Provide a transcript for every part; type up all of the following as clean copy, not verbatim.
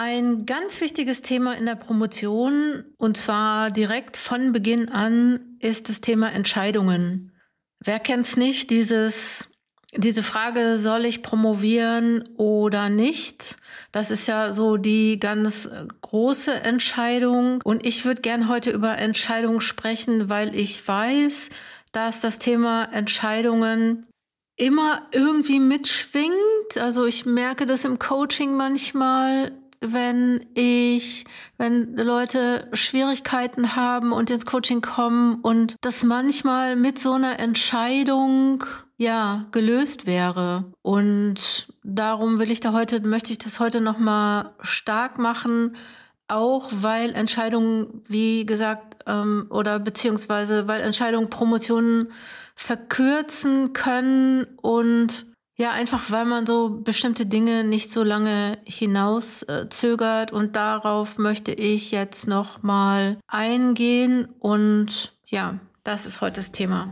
Ein ganz wichtiges Thema in der Promotion, und zwar direkt von Beginn an, ist das Thema Entscheidungen. Wer kennt's nicht, diese Frage, soll ich promovieren oder nicht? Das ist ja so die ganz große Entscheidung. Und ich würde gern heute über Entscheidungen sprechen, weil ich weiß, dass das Thema Entscheidungen immer irgendwie mitschwingt. Also ich merke das im Coaching manchmal, wenn Leute Schwierigkeiten haben und ins Coaching kommen und das manchmal mit so einer Entscheidung gelöst wäre. Und darum möchte ich das heute nochmal stark machen, auch weil Entscheidungen, wie gesagt, weil Entscheidungen Promotionen verkürzen können und einfach weil man so bestimmte Dinge nicht so lange hinauszögert. Und darauf möchte ich jetzt nochmal eingehen. Und das ist heute das Thema.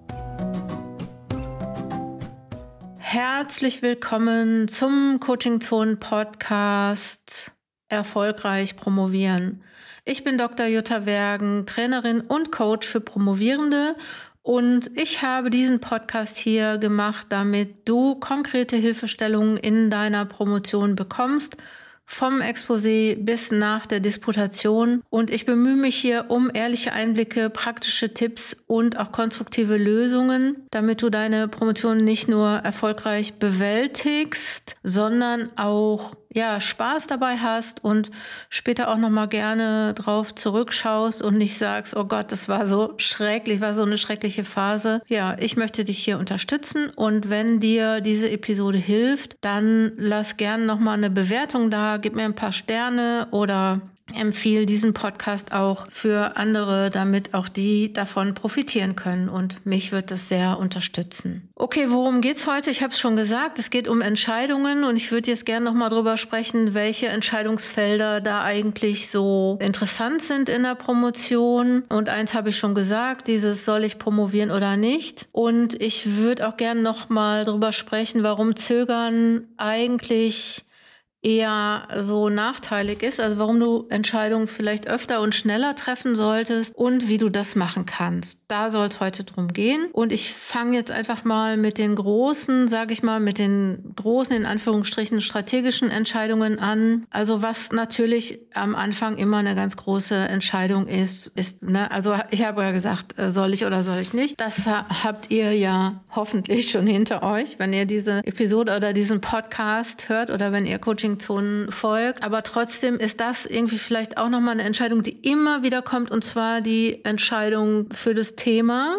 Herzlich willkommen zum Coaching Zone Podcast Erfolgreich promovieren. Ich bin Dr. Jutta Wergen, Trainerin und Coach für Promovierende. Und ich habe diesen Podcast hier gemacht, damit du konkrete Hilfestellungen in deiner Promotion bekommst, vom Exposé bis nach der Disputation. Und ich bemühe mich hier um ehrliche Einblicke, praktische Tipps und auch konstruktive Lösungen, damit du deine Promotion nicht nur erfolgreich bewältigst, sondern auch Spaß dabei hast und später auch nochmal gerne drauf zurückschaust und nicht sagst, oh Gott, das war so schrecklich, war so eine schreckliche Phase. Ja, ich möchte dich hier unterstützen, und wenn dir diese Episode hilft, dann lass gerne nochmal eine Bewertung da, gib mir ein paar Sterne oder empfehle diesen Podcast auch für andere, damit auch die davon profitieren können, und mich wird das sehr unterstützen. Okay, worum geht's heute? Ich habe es schon gesagt, es geht um Entscheidungen, und ich würde jetzt gerne nochmal drüber sprechen, welche Entscheidungsfelder da eigentlich so interessant sind in der Promotion. Und eins habe ich schon gesagt, dieses soll ich promovieren oder nicht. Und ich würde auch gerne nochmal drüber sprechen, warum Zögern eigentlich eher so nachteilig ist, also warum du Entscheidungen vielleicht öfter und schneller treffen solltest und wie du das machen kannst. Da soll es heute drum gehen. Und ich fange jetzt einfach mal mit den großen, in Anführungsstrichen, strategischen Entscheidungen an. Also was natürlich am Anfang immer eine ganz große Entscheidung ist, also ich habe ja gesagt, soll ich oder soll ich nicht. Das habt ihr ja hoffentlich schon hinter euch, wenn ihr diese Episode oder diesen Podcast hört oder wenn ihr Coaching-Zonen folgt. Aber trotzdem ist das irgendwie vielleicht auch nochmal eine Entscheidung, die immer wieder kommt, und zwar die Entscheidung für das Thema.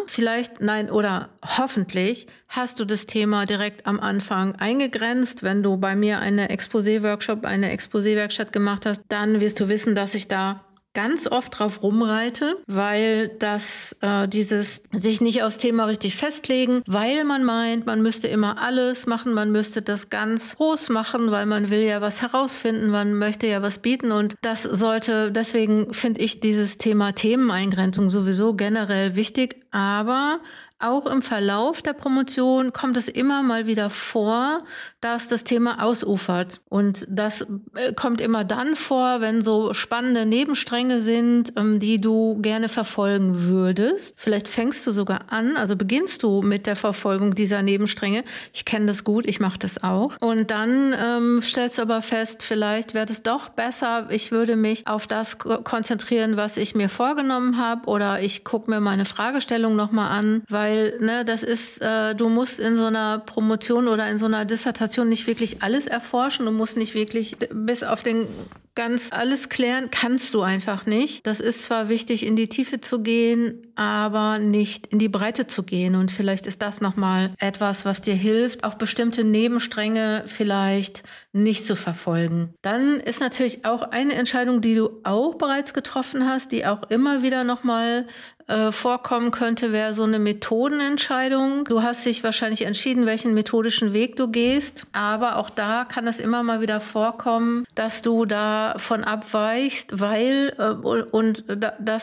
Hoffentlich hast du das Thema direkt am Anfang eingegrenzt. Wenn du bei mir eine Exposé-Werkstatt gemacht hast, dann wirst du wissen, dass ich da ganz oft drauf rumreite, weil das dieses sich nicht aufs Thema richtig festlegen, weil man meint, man müsste immer alles machen, man müsste das ganz groß machen, weil man will ja was herausfinden, man möchte ja was bieten, und deswegen finde ich dieses Thema Themeneingrenzung sowieso generell wichtig, aber auch im Verlauf der Promotion kommt es immer mal wieder vor, dass das Thema ausufert. Und das kommt immer dann vor, wenn so spannende Nebenstränge sind, die du gerne verfolgen würdest. Vielleicht fängst du sogar an, also beginnst du mit der Verfolgung dieser Nebenstränge. Ich kenne das gut, ich mache das auch. Und dann stellst du aber fest, vielleicht wäre es doch besser, ich würde mich auf das konzentrieren, was ich mir vorgenommen habe, oder ich gucke mir meine Fragestellung nochmal an, weil das ist, du musst in so einer Promotion oder in so einer Dissertation nicht wirklich alles erforschen, du musst nicht wirklich bis auf den ganz alles klären, kannst du einfach nicht. Das ist zwar wichtig, in die Tiefe zu gehen, aber nicht in die Breite zu gehen, und vielleicht ist das nochmal etwas, was dir hilft, auch bestimmte Nebenstränge vielleicht nicht zu verfolgen. Dann ist natürlich auch eine Entscheidung, die du auch bereits getroffen hast, die auch immer wieder nochmal vorkommen könnte, wäre so eine Methodenentscheidung. Du hast dich wahrscheinlich entschieden, welchen methodischen Weg du gehst, aber auch da kann es immer mal wieder vorkommen, dass du davon abweichst, weil das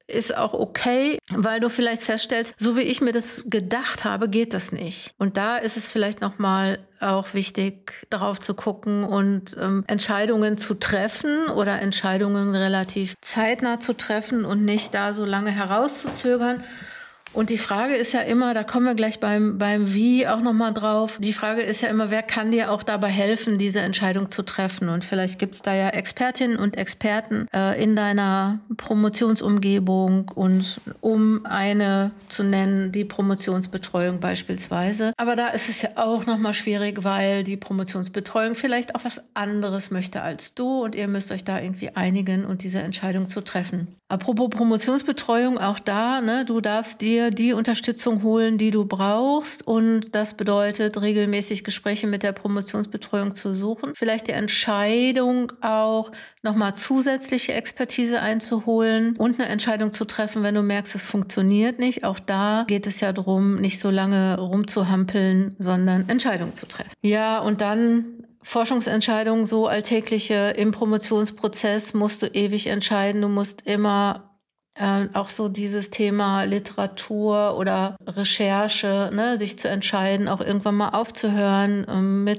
ist auch okay, weil du vielleicht feststellst, so wie ich mir das gedacht habe, geht das nicht. Und da ist es vielleicht nochmal auch wichtig, darauf zu gucken und Entscheidungen zu treffen oder Entscheidungen relativ zeitnah zu treffen und nicht da so lange herauszuzögern. Und die Frage ist ja immer, da kommen wir gleich beim Wie auch nochmal drauf, die Frage ist ja immer, wer kann dir auch dabei helfen, diese Entscheidung zu treffen? Und vielleicht gibt es da ja Expertinnen und Experten in deiner Promotionsumgebung und um eine zu nennen, die Promotionsbetreuung beispielsweise. Aber da ist es ja auch nochmal schwierig, weil die Promotionsbetreuung vielleicht auch was anderes möchte als du und ihr müsst euch da irgendwie einigen und diese Entscheidung zu treffen. Apropos Promotionsbetreuung, auch da, ne, du darfst dir die Unterstützung holen, die du brauchst. Und das bedeutet, regelmäßig Gespräche mit der Promotionsbetreuung zu suchen. Vielleicht die Entscheidung auch, nochmal zusätzliche Expertise einzuholen und eine Entscheidung zu treffen, wenn du merkst, es funktioniert nicht. Auch da geht es ja darum, nicht so lange rumzuhampeln, sondern Entscheidungen zu treffen. Ja, und dann Forschungsentscheidungen, so alltägliche im Promotionsprozess musst du ewig entscheiden. Du musst immer auch so dieses Thema Literatur oder Recherche, ne, sich zu entscheiden, auch irgendwann mal aufzuhören,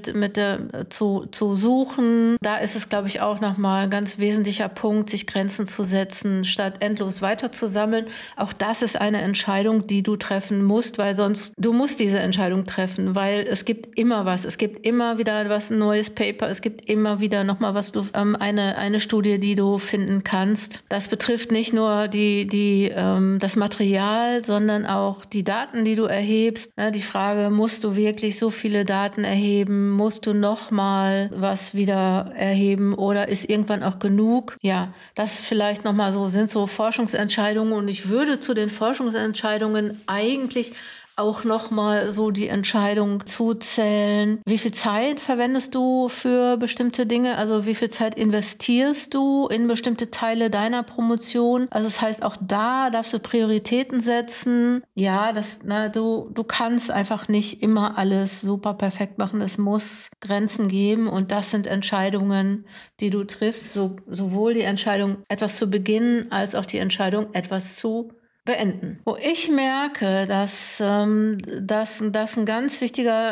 zu suchen. Da ist es, glaube ich, auch nochmal ein ganz wesentlicher Punkt, sich Grenzen zu setzen, statt endlos weiterzusammeln. Auch das ist eine Entscheidung, die du treffen musst, weil sonst, du musst diese Entscheidung treffen, weil es gibt immer was. Es gibt immer wieder was, ein neues Paper. Es gibt immer wieder nochmal was, eine Studie, die du finden kannst. Das betrifft nicht nur das Material, sondern auch die Daten, die du erhebst. Die Frage, musst du wirklich so viele Daten erheben? Musst du nochmal was wieder erheben oder ist irgendwann auch genug? Ja, das vielleicht nochmal so, sind so Forschungsentscheidungen und ich würde zu den Forschungsentscheidungen eigentlich auch nochmal so die Entscheidung zuzählen. Wie viel Zeit verwendest du für bestimmte Dinge? Also wie viel Zeit investierst du in bestimmte Teile deiner Promotion? Also das heißt, auch da darfst du Prioritäten setzen. Ja, du kannst einfach nicht immer alles super perfekt machen. Es muss Grenzen geben und das sind Entscheidungen, die du triffst. Sowohl die Entscheidung, etwas zu beginnen, als auch die Entscheidung, etwas zu beenden. Wo ich merke, dass das ein ganz wichtiger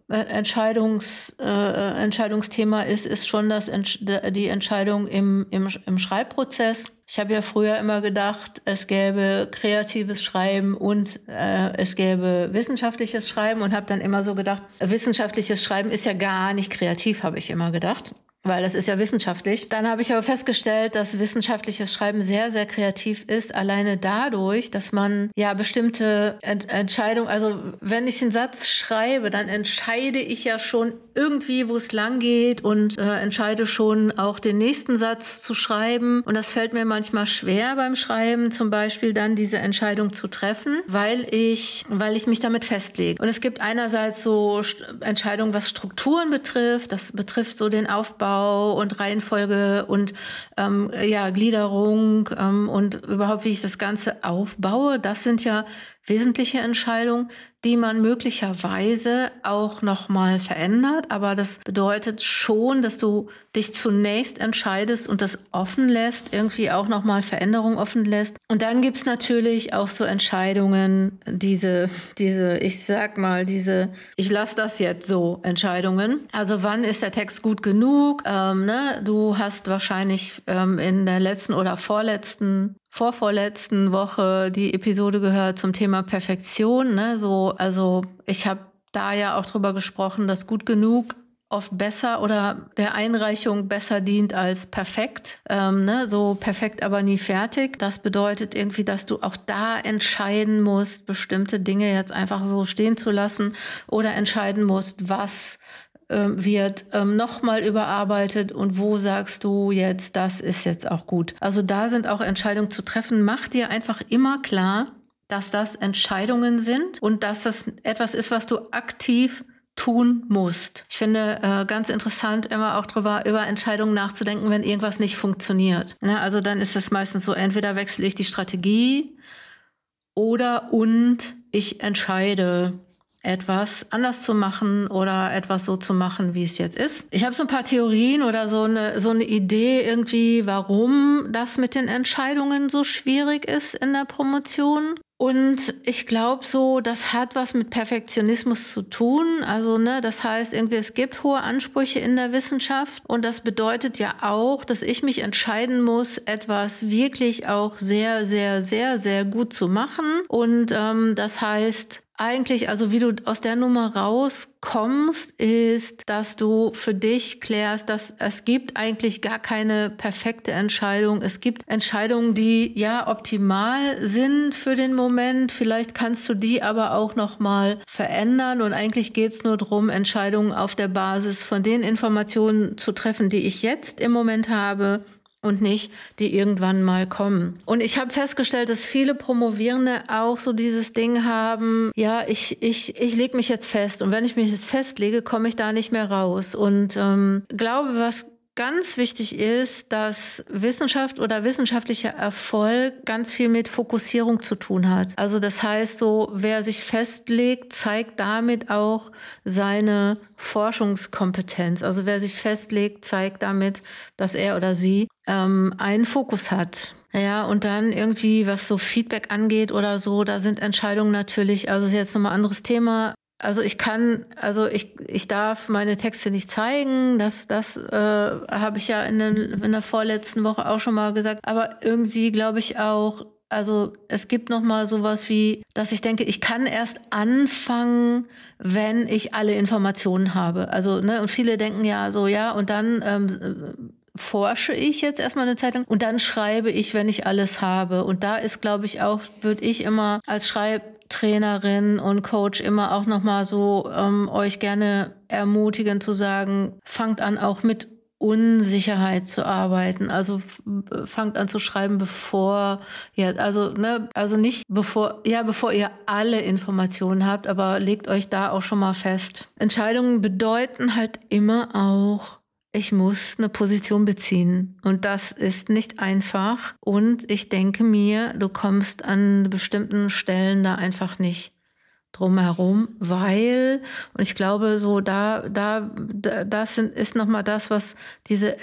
Entscheidungsthema ist schon die Entscheidung im Schreibprozess. Ich habe ja früher immer gedacht, es gäbe kreatives Schreiben und es gäbe wissenschaftliches Schreiben und habe dann immer so gedacht, wissenschaftliches Schreiben ist ja gar nicht kreativ, habe ich immer gedacht. Weil das ist ja wissenschaftlich. Dann habe ich aber festgestellt, dass wissenschaftliches Schreiben sehr, sehr kreativ ist. Alleine dadurch, dass man ja bestimmte Entscheidungen, also wenn ich einen Satz schreibe, dann entscheide ich ja schon irgendwie, wo es lang geht und entscheide schon auch den nächsten Satz zu schreiben. Und das fällt mir manchmal schwer beim Schreiben, zum Beispiel dann diese Entscheidung zu treffen, weil ich mich damit festlege. Und es gibt einerseits so Entscheidungen, was Strukturen betrifft. Das betrifft so den Aufbau und Reihenfolge und Gliederung und überhaupt, wie ich das Ganze aufbaue. Das sind ja wesentliche Entscheidungen, die man möglicherweise auch nochmal verändert. Aber das bedeutet schon, dass du dich zunächst entscheidest und das offen lässt, irgendwie auch nochmal Veränderungen offen lässt. Und dann gibt's natürlich auch so Entscheidungen, ich lasse das jetzt so Entscheidungen. Also wann ist der Text gut genug? Du hast wahrscheinlich in der letzten oder vorvorletzten Woche die Episode gehört zum Thema Perfektion. Also ich habe da ja auch drüber gesprochen, dass gut genug oft besser oder der Einreichung besser dient als perfekt. So perfekt, aber nie fertig. Das bedeutet irgendwie, dass du auch da entscheiden musst, bestimmte Dinge jetzt einfach so stehen zu lassen oder entscheiden musst, was wird nochmal überarbeitet und wo sagst du jetzt, das ist jetzt auch gut. Also da sind auch Entscheidungen zu treffen. Mach dir einfach immer klar, dass das Entscheidungen sind und dass das etwas ist, was du aktiv tun musst. Ich finde ganz interessant, immer auch über Entscheidungen nachzudenken, wenn irgendwas nicht funktioniert. Also dann ist es meistens so, entweder wechsle ich die Strategie und ich entscheide etwas anders zu machen oder etwas so zu machen, wie es jetzt ist. Ich habe so ein paar Theorien oder so eine Idee irgendwie, warum das mit den Entscheidungen so schwierig ist in der Promotion. Und ich glaube so, das hat was mit Perfektionismus zu tun. Also, das heißt irgendwie, es gibt hohe Ansprüche in der Wissenschaft. Und das bedeutet ja auch, dass ich mich entscheiden muss, etwas wirklich auch sehr, sehr, sehr, sehr gut zu machen. Und das heißt, eigentlich, also wie du aus der Nummer rauskommst, ist, dass du für dich klärst, dass es gibt eigentlich gar keine perfekte Entscheidung. Es gibt Entscheidungen, die ja optimal sind für den Moment. Vielleicht kannst du die aber auch noch mal verändern. Und eigentlich geht es nur darum, Entscheidungen auf der Basis von den Informationen zu treffen, die ich jetzt im Moment habe, und nicht, die irgendwann mal kommen. Und ich habe festgestellt, dass viele Promovierende auch so dieses Ding haben, ja, ich lege mich jetzt fest. Und wenn ich mich jetzt festlege, komme ich da nicht mehr raus. Und glaube, was ganz wichtig ist, dass Wissenschaft oder wissenschaftlicher Erfolg ganz viel mit Fokussierung zu tun hat. Also das heißt so, wer sich festlegt, zeigt damit auch seine Forschungskompetenz. Also wer sich festlegt, zeigt damit, dass er oder sie einen Fokus hat. Ja, und dann irgendwie, was so Feedback angeht oder so, da sind Entscheidungen natürlich, also jetzt nochmal ein anderes Thema. Also ich darf meine Texte nicht zeigen, das habe ich ja in der vorletzten Woche auch schon mal gesagt, aber irgendwie glaube ich auch, also es gibt noch mal sowas wie, dass ich denke, ich kann erst anfangen, wenn ich alle Informationen habe. Also, und viele denken ja so, ja, und dann forsche ich jetzt erstmal eine Zeit lang und dann schreibe ich, wenn ich alles habe. Und da ist, glaube ich, auch, würde ich immer als Schreibtrainerin und Coach immer auch nochmal so euch gerne ermutigen zu sagen, fangt an auch mit Unsicherheit zu arbeiten. Also fangt an zu schreiben, bevor nicht bevor ihr alle Informationen habt, aber legt euch da auch schon mal fest. Entscheidungen bedeuten halt immer auch, ich muss eine Position beziehen und das ist nicht einfach und ich denke mir, du kommst an bestimmten Stellen da einfach nicht drum herum, weil, und ich glaube so, ist nochmal das, was diese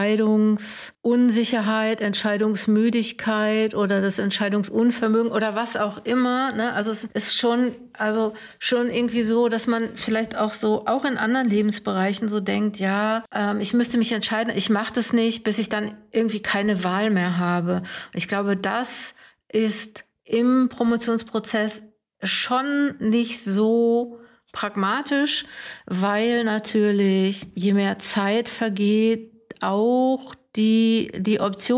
Entscheidungsunsicherheit, Entscheidungsmüdigkeit oder das Entscheidungsunvermögen oder was auch immer, also es ist schon irgendwie so, dass man vielleicht auch so, auch in anderen Lebensbereichen so denkt, ja, ich müsste mich entscheiden, ich mache das nicht, bis ich dann irgendwie keine Wahl mehr habe. Und ich glaube, das ist im Promotionsprozess schon nicht so pragmatisch, weil natürlich je mehr Zeit vergeht, auch die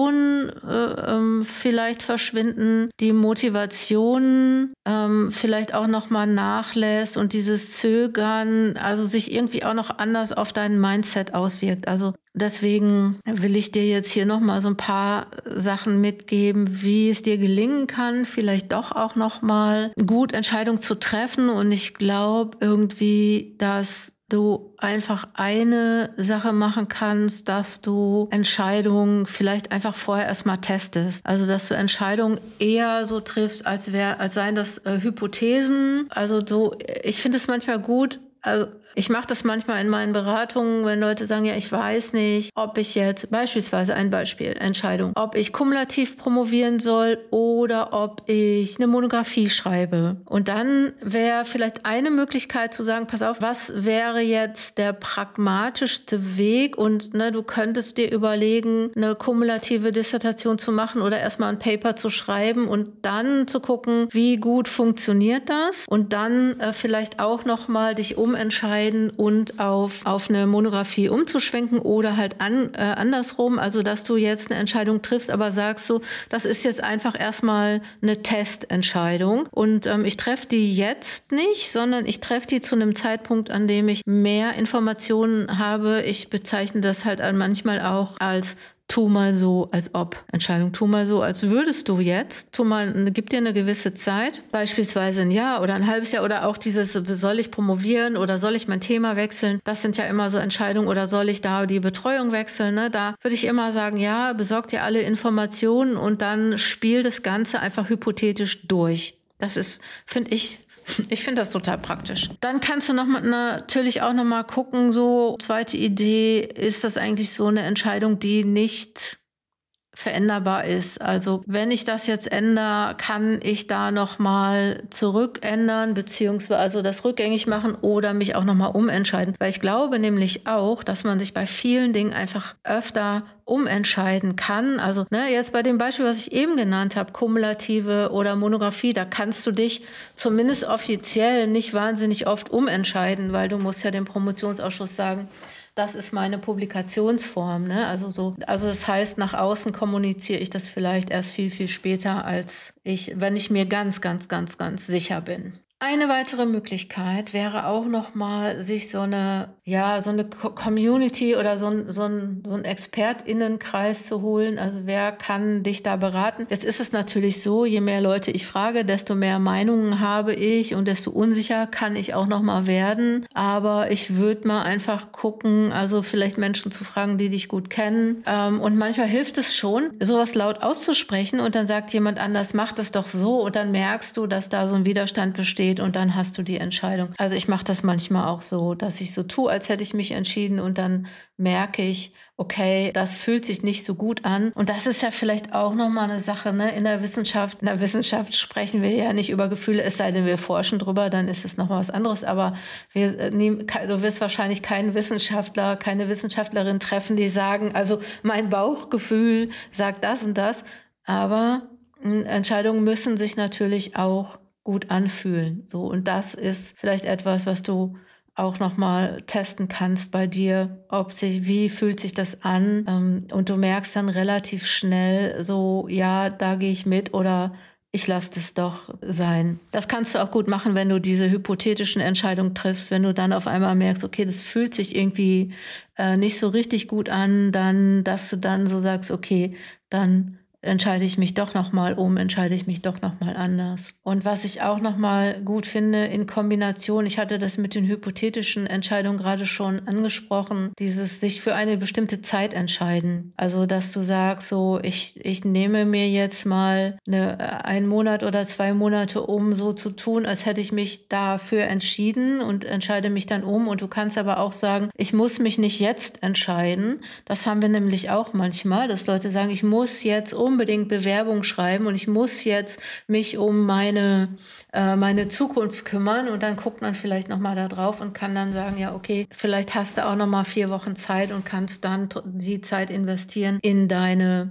Optionen vielleicht verschwinden, die Motivation vielleicht auch nochmal nachlässt und dieses Zögern, also sich irgendwie auch noch anders auf dein Mindset auswirkt. Also deswegen will ich dir jetzt hier nochmal so ein paar Sachen mitgeben, wie es dir gelingen kann, vielleicht doch auch nochmal gut Entscheidungen zu treffen. Und ich glaube irgendwie, dass du einfach eine Sache machen kannst, dass du Entscheidungen vielleicht einfach vorher erstmal testest. Also, dass du Entscheidungen eher so triffst, als seien das Hypothesen. Also ich finde es manchmal gut, also ich mache das manchmal in meinen Beratungen, wenn Leute sagen, ja, ich weiß nicht, ob ich jetzt, beispielsweise ein Beispiel, Entscheidung, ob ich kumulativ promovieren soll oder ob ich eine Monographie schreibe. Und dann wäre vielleicht eine Möglichkeit zu sagen, pass auf, was wäre jetzt der pragmatischste Weg? Und du könntest dir überlegen, eine kumulative Dissertation zu machen oder erstmal ein Paper zu schreiben und dann zu gucken, wie gut funktioniert das? Und dann vielleicht auch nochmal dich umentscheiden und auf eine Monographie umzuschwenken oder halt andersrum, also dass du jetzt eine Entscheidung triffst, aber sagst so, das ist jetzt einfach erstmal eine Testentscheidung und ich treffe die jetzt nicht, sondern ich treffe die zu einem Zeitpunkt, an dem ich mehr Informationen habe. Ich bezeichne das halt manchmal auch als tu mal so, als ob. Entscheidung, tu mal so, als würdest du jetzt. Gib dir eine gewisse Zeit, beispielsweise ein Jahr oder ein halbes Jahr oder auch dieses, soll ich promovieren oder soll ich mein Thema wechseln? Das sind ja immer so Entscheidungen oder soll ich da die Betreuung wechseln? Da würde ich immer sagen, ja, besorg dir alle Informationen und dann spiel das Ganze einfach hypothetisch durch. Das ist, finde ich, Ich finde das total praktisch. Dann kannst du natürlich auch noch mal gucken, so zweite Idee, ist das eigentlich so eine Entscheidung, die nicht veränderbar ist. Also wenn ich das jetzt ändere, kann ich da nochmal zurückändern, beziehungsweise also das rückgängig machen oder mich auch nochmal umentscheiden. Weil ich glaube nämlich auch, dass man sich bei vielen Dingen einfach öfter umentscheiden kann. Also jetzt bei dem Beispiel, was ich eben genannt habe, kumulative oder Monographie, da kannst du dich zumindest offiziell nicht wahnsinnig oft umentscheiden, weil du musst ja dem Promotionsausschuss sagen, das ist meine Publikationsform. Ne? Also das heißt, nach außen kommuniziere ich das vielleicht erst viel, viel später, wenn ich mir ganz, ganz, ganz, ganz sicher bin. Eine weitere Möglichkeit wäre auch nochmal, sich so eine Community oder so ein ExpertInnenkreis zu holen. Also wer kann dich da beraten? Jetzt ist es natürlich so, je mehr Leute ich frage, desto mehr Meinungen habe ich und desto unsicher kann ich auch nochmal werden. Aber ich würde mal einfach gucken, also vielleicht Menschen zu fragen, die dich gut kennen. Und manchmal hilft es schon, sowas laut auszusprechen und dann sagt jemand anders, mach das doch so und dann merkst du, dass da so ein Widerstand besteht. Und dann hast du die Entscheidung. Also ich mache das manchmal auch so, dass ich so tue, als hätte ich mich entschieden und dann merke ich, okay, das fühlt sich nicht so gut an. Und das ist ja vielleicht auch nochmal eine Sache, ne? In der Wissenschaft sprechen wir ja nicht über Gefühle, es sei denn, wir forschen drüber, dann ist es nochmal was anderes. Aber du wirst wahrscheinlich keinen Wissenschaftler, keine Wissenschaftlerin treffen, die sagen, also mein Bauchgefühl sagt das und das. Aber Entscheidungen müssen sich natürlich auch gut anfühlen. So, und das ist vielleicht etwas, was du auch nochmal testen kannst bei dir, wie fühlt sich das an? Und du merkst dann relativ schnell so, ja, da gehe ich mit oder ich lasse das doch sein. Das kannst du auch gut machen, wenn du diese hypothetischen Entscheidungen triffst, wenn du dann auf einmal merkst, okay, das fühlt sich irgendwie nicht so richtig gut an, dass du dann so sagst, okay, dann entscheide ich mich doch nochmal anders. Und was ich auch nochmal gut finde, in Kombination, ich hatte das mit den hypothetischen Entscheidungen gerade schon angesprochen, dieses sich für eine bestimmte Zeit entscheiden. Also, dass du sagst, so, ich nehme mir jetzt mal einen Monat oder 2 Monate, um so zu tun, als hätte ich mich dafür entschieden und entscheide mich dann um. Und du kannst aber auch sagen, ich muss mich nicht jetzt entscheiden. Das haben wir nämlich auch manchmal, dass Leute sagen, ich muss jetzt unbedingt Bewerbung schreiben und ich muss jetzt mich um meine Zukunft kümmern und dann guckt man vielleicht nochmal da drauf und kann dann sagen, ja, okay, vielleicht hast du auch nochmal 4 Wochen Zeit und kannst dann die Zeit investieren in deine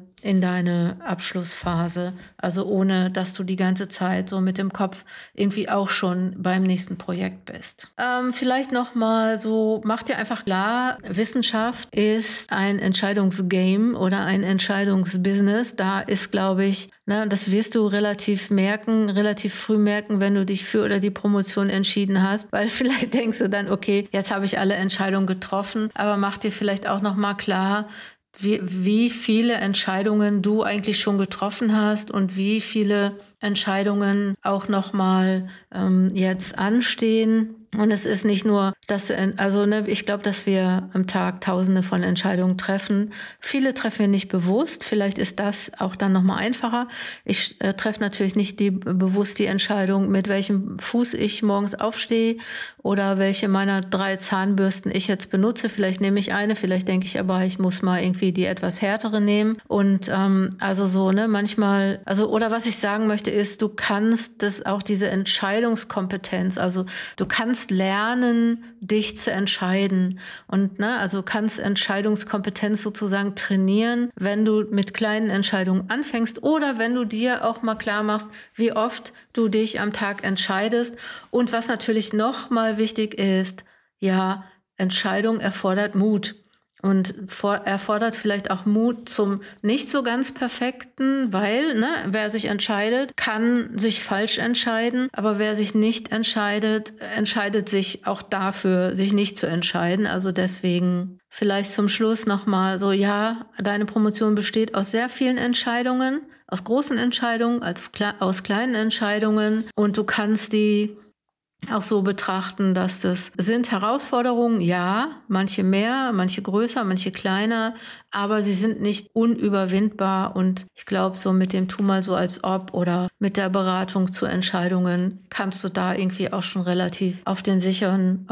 Abschlussphase, also ohne, dass du die ganze Zeit so mit dem Kopf irgendwie auch schon beim nächsten Projekt bist. Vielleicht nochmal so, mach dir einfach klar, Wissenschaft ist ein Entscheidungsgame oder ein Entscheidungsbusiness. Da ist, glaube ich, das wirst du relativ früh merken, wenn du dich für oder die Promotion entschieden hast, weil vielleicht denkst du dann, okay, jetzt habe ich alle Entscheidungen getroffen, aber mach dir vielleicht auch nochmal klar, wie viele Entscheidungen du eigentlich schon getroffen hast und wie viele Entscheidungen auch nochmal jetzt anstehen. Und es ist nicht nur, dass ich glaube, dass wir am Tag Tausende von Entscheidungen treffen. Viele treffen wir nicht bewusst. Vielleicht ist das auch dann nochmal einfacher. Ich treffe natürlich nicht bewusst die Entscheidung, mit welchem Fuß ich morgens aufstehe oder welche meiner 3 Zahnbürsten ich jetzt benutze. Vielleicht nehme ich eine, vielleicht denke ich aber, ich muss mal irgendwie die etwas härtere nehmen. Und manchmal, oder was ich sagen möchte ist, du kannst diese Entscheidungskompetenz, also du kannst lernen, dich zu entscheiden und kannst Entscheidungskompetenz sozusagen trainieren, wenn du mit kleinen Entscheidungen anfängst oder wenn du dir auch mal klar machst, wie oft du dich am Tag entscheidest. Und was natürlich noch mal wichtig ist, ja, Entscheidung erfordert Mut. Und erfordert vielleicht auch Mut zum nicht so ganz Perfekten, weil wer sich entscheidet, kann sich falsch entscheiden. Aber wer sich nicht entscheidet, entscheidet sich auch dafür, sich nicht zu entscheiden. Also deswegen vielleicht zum Schluss nochmal so, ja, deine Promotion besteht aus sehr vielen Entscheidungen, aus großen Entscheidungen, aus kleinen Entscheidungen. Und du kannst die auch so betrachten, dass das sind Herausforderungen, ja, manche mehr, manche größer, manche kleiner, aber sie sind nicht unüberwindbar. Und ich glaube, so mit dem Tu mal so als ob oder mit der Beratung zu Entscheidungen kannst du da irgendwie auch schon relativ auf den sicheren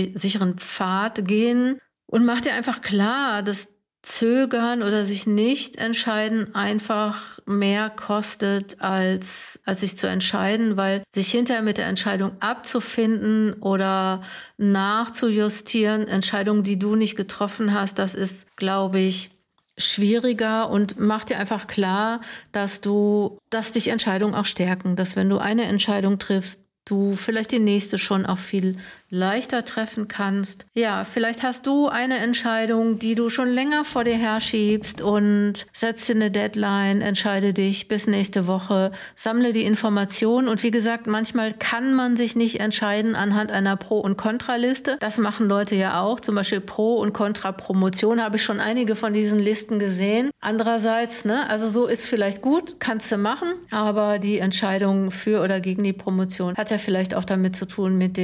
Pfad gehen. Und mach dir einfach klar, dass Zögern oder sich nicht entscheiden einfach mehr kostet, als sich zu entscheiden, weil sich hinterher mit der Entscheidung abzufinden oder nachzujustieren, Entscheidungen, die du nicht getroffen hast, das ist, glaube ich, schwieriger. Und mach dir einfach klar, dass dich Entscheidungen auch stärken, dass wenn du eine Entscheidung triffst, du vielleicht die nächste schon auch viel leichter treffen kannst. Ja, vielleicht hast du eine Entscheidung, die du schon länger vor dir herschiebst und setzt dir eine Deadline, entscheide dich bis nächste Woche, sammle die Informationen und wie gesagt, manchmal kann man sich nicht entscheiden anhand einer Pro- und Kontraliste. Das machen Leute ja auch, zum Beispiel Pro- und Kontra-Promotion, habe ich schon einige von diesen Listen gesehen. Andererseits, also so ist vielleicht gut, kannst du machen, aber die Entscheidung für oder gegen die Promotion hat ja vielleicht auch damit zu tun mit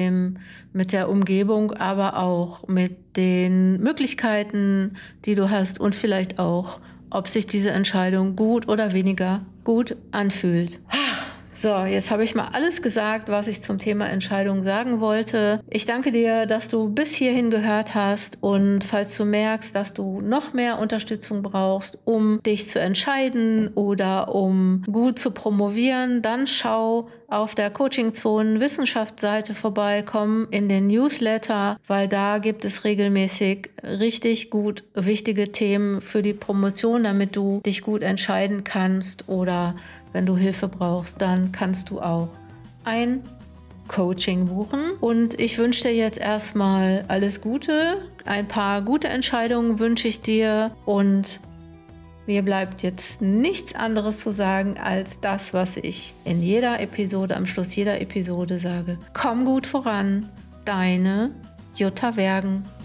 der Umgebung, aber auch mit den Möglichkeiten, die du hast und vielleicht auch, ob sich diese Entscheidung gut oder weniger gut anfühlt. So, jetzt habe ich mal alles gesagt, was ich zum Thema Entscheidung sagen wollte. Ich danke dir, dass du bis hierhin gehört hast und falls du merkst, dass du noch mehr Unterstützung brauchst, um dich zu entscheiden oder um gut zu promovieren, dann schau auf der Coaching-Zonen Wissenschaftsseite vorbei, komm in den Newsletter, weil da gibt es regelmäßig richtig gut wichtige Themen für die Promotion, damit du dich gut entscheiden kannst oder wenn du Hilfe brauchst, dann kannst du auch ein Coaching buchen. Und ich wünsche dir jetzt erstmal alles Gute. Ein paar gute Entscheidungen wünsche ich dir. Und mir bleibt jetzt nichts anderes zu sagen als das, was ich in jeder Episode, am Schluss jeder Episode sage. Komm gut voran, deine Jutta Wergen.